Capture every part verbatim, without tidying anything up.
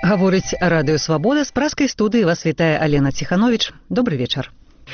Гаворыць радыё «Свабода», з праскай студыі вас вітае Алена Ціхановіч. Добры вечар.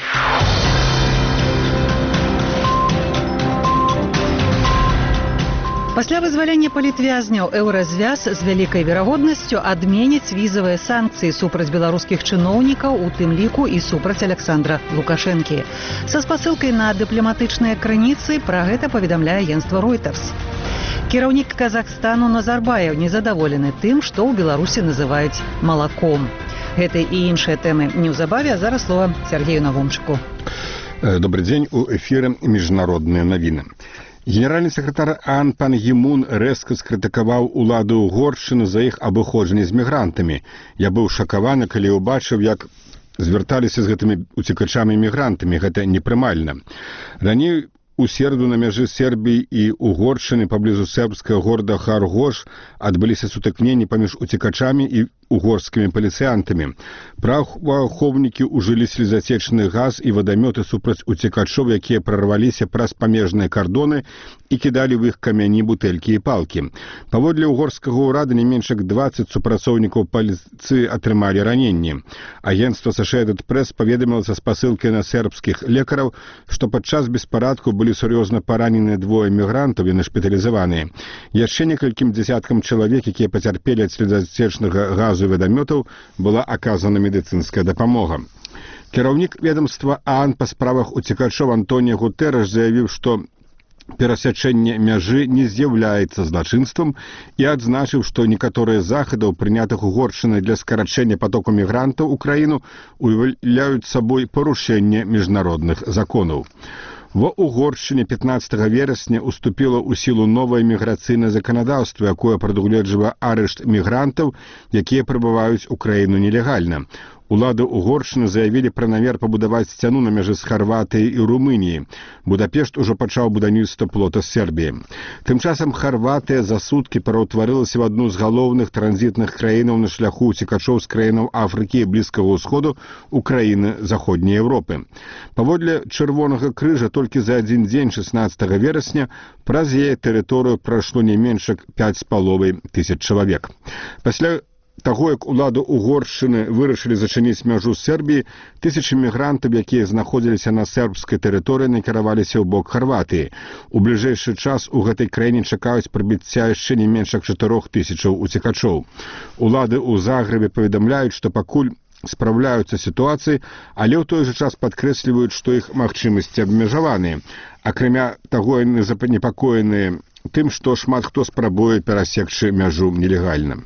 Пасля вызвалення палітвязняў еўразвяз з вялікай верагоднасцю адменіць візавыя санкцыі супраць беларускіх чыноўнікаў, у тым ліку і супраць Александра Лукашэнкі. Са спасылкай на дыпламатычныя крыніцы пра гэта паведамляе агенцтва Reuters. Кіраўнік Казахстану Назарбаев незадаволены тым, што ў Беларусі называюць малаком. Гэта і іншыя тэмы неўзабаве, а зараз слова Сергею Навумчыку. Добрый дзень, у эфіры міжнародныя навіны. Генеральны сакратар ААН пан Гі Мун рэзка скрытыкаваў уладу Угоршчыны за іх абыходжанне з мігрантамі. Я быў шакаваны, калі ўбачыў, як звярталіся з гэтымі уцекачамі мігрантамі. Гэта непрымальна. Раней у середу на мяжы Сербіі і Угоршчыны паблізу сербскага горада Харгош адбыліся сутыкненні паміж уцекачамі і угорскімі паліцыянтамі. Праваахоўнікі ўжылі слезацечны газ і вадамёты супраць уцекачоў, якія прарваліся праз памежныя кардоны і кідалі ў іх камяні, бутэлькі і палкі. Паводле угорскага ўрада не менш як дваццаць супрацоўнікаў паліцыі атрымалі раненні. Агенцтва Associated Press паведаміла са спасылкай на сербскіх лекараў, што падчас беспарадку былі сур'ёзна параненыя двое мігрантаў, яны шпіталізаваныя. Яшчэ некалькім дзясяткам чалавек, якія пацярпелі ад слезацечнага газу і вадамётаў, была аказана медыцынская дапамога. Кіраўнік ведомства ААН па справах уцекачоў Антоніо Гутэрэш заявіў, што перасячэнне мяжы не з'яўляецца злачынствам і адзначыў, што некаторыя захадаў, прынятых Угоршчынай для скарачэння патоку мігрантаў у краіну, уяўляюць сабой парушэнне міжнародных законаў. Ва Угоршчыне пятнаццатага верасня уступіла ў сілу новае міграцыйнае заканадаўства, якое прадугледжвае арышт мігрантаў, якія прыбываюць у краіну нелегальна. Улады Угоршчыны заявілі пра намер пабудаваць сцяну на мяжы з Харватыяй і Румыніяй. Будапешт ужо пачаў будаўніцтва плота з Сербіі. Тым часам Харватыя за суткі пераўтварылася в адну з галоўных транзітных краінаў на шляху уцекачоў з краінаў Афрыкі і Блізкага ўсходу ў краіны Заходняй Еўропы. Паводле Чырвонага крыжа толькі за адзін дзень шаснаццатага верасня праз яе тэрыторыю прайшло не менш як пяць з паловай тысяч чалавек. Пасля таго, як уладу Угоршчыны вырашылі зачыніць мяжу з Сербіі, тысячы мігрантаў, якія знаходзіліся на сербскай тэрыторыі, накіраваліся ў бок Харватыі. У бліжэйшы час у гэтай краіне чакаюць прыбыцця яшчэ не менш як чатырох тысячаў уцекачоў. Улады ў Загрэбе паведамляюць, што пакуль спраўляюцца сітуацыі, але ў той жа час падкрэсліваюць, што іх магчымасці абмежаваныя. Акрамя таго, яны занепакоеныя тым, што шмат хто спрабуе перасекчы мяжу нелегальна.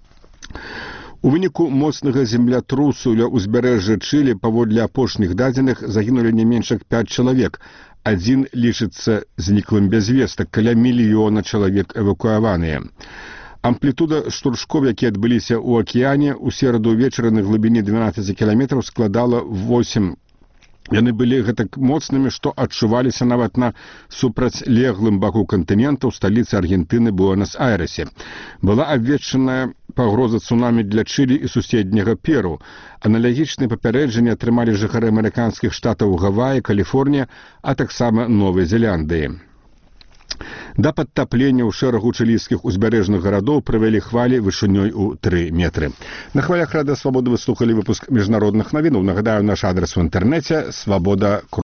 У выніку моцнага землятрусу ля ўзбярэжжа Чылі паводле апошніх дадзеных загінулі не менш як пяць чалавек. Адзін лічыцца зніклым без вестак, каля мільёна чалавек эвакуяваныя. Амплітуда штуршкоў, якія адбыліся ў акіяне, у сераду ўвечары на глыбіні дванаццаць кіламетраў складала восем. Яны былі гэтак моцнымі, што адчуваліся нават на супрацьлеглым баку кантынента ў сталіцы Аргентыны Буэнос-Айрэсе. Была абвешчаная пагроза цунамі для Чылі і суседняга Перу. Аналагічныя папярэджанні атрымалі жыхары амерыканскіх штатаў Гаваі, Каліфорнія, а таксама Новай Зеландыі. Да падтаплення ў шэрагу чылійскіх узбярэжных гарадоў прывялі хвалі вышынёй у тры метры. На хвалях радыё «Свабода» вы слухалі выпуск міжнародных навінаў. Нагадаю, наш адрес в інтэрнэце свабода.